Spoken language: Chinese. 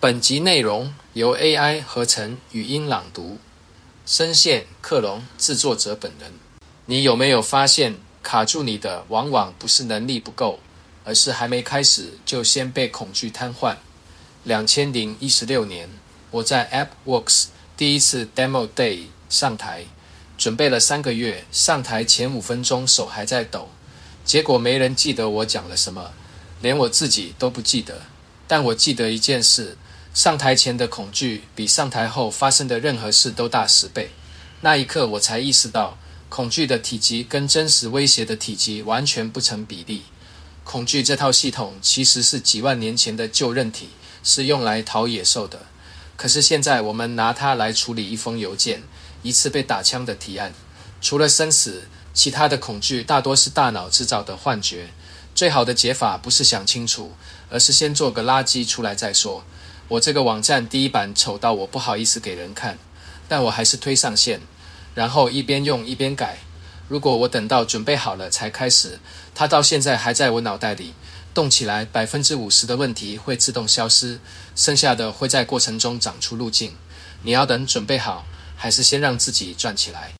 本集内容由 AI 合成语音朗读，声线克隆制作者本人。你有没有发现，卡住你的往往不是能力不够，而是还没开始就先被恐惧瘫痪。2016年，我在 AppWorks 第一次 Demo Day 上台，准备了3个月，上台前5分钟手还在抖，结果没人记得我讲了什么，连我自己都不记得。但我记得一件事，上台前的恐惧比上台后发生的任何事都大10倍。那一刻我才意识到，恐惧的体积跟真实威胁的体积完全不成比例。恐惧这套系统其实是几万年前的旧韧体，是用来逃野兽的。可是现在我们拿它来处理一封邮件，一次被打枪的提案。除了生死，其他的恐惧大多是大脑制造的幻觉。最好的解法不是想清楚，而是先做个垃圾出来再说。我这个网站第一版丑到我不好意思给人看，但我还是推上线，然后一边用一边改。如果我等到准备好了才开始，它到现在还在我脑袋里，动起来50%的问题会自动消失，剩下的会在过程中长出路径。你要等准备好，还是先让自己转起来？